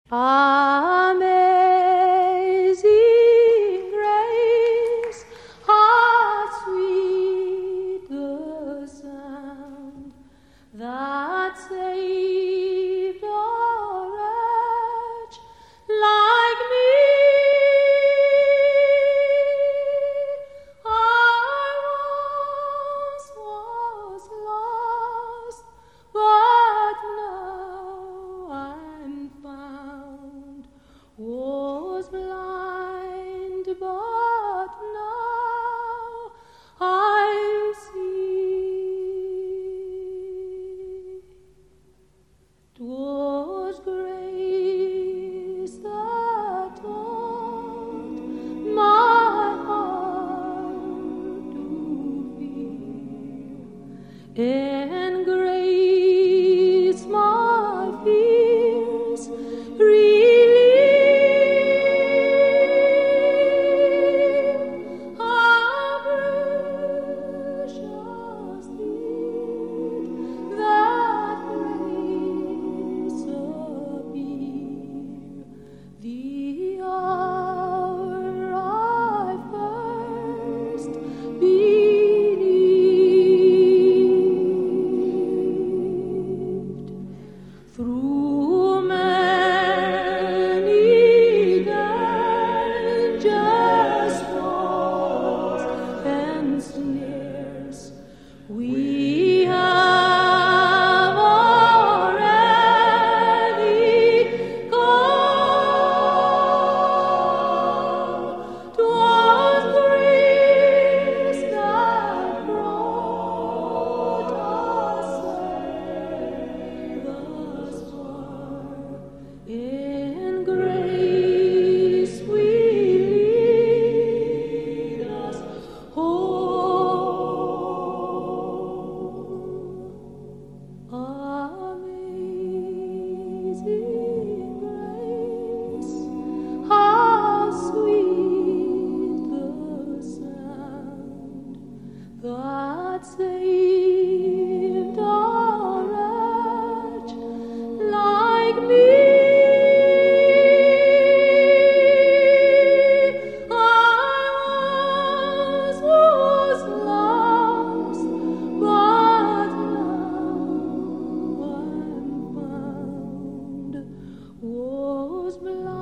Amazing grace, how sweet the sound that saved a wretch like me. I once was lost, but now I'm found. Was blind, but now I see. 'Twas grace that taught my heart to feel, and grace my fears relieved. How precious did that grace appear, the hour I first believed. Through many dangers, falls, and snares, we have already gone. 'Twas grace that brought us thus far. In grace will lead us home. Amazing grace, how sweet the sound that saved a wretch like me. I was lost, but now I'm found. Was blind.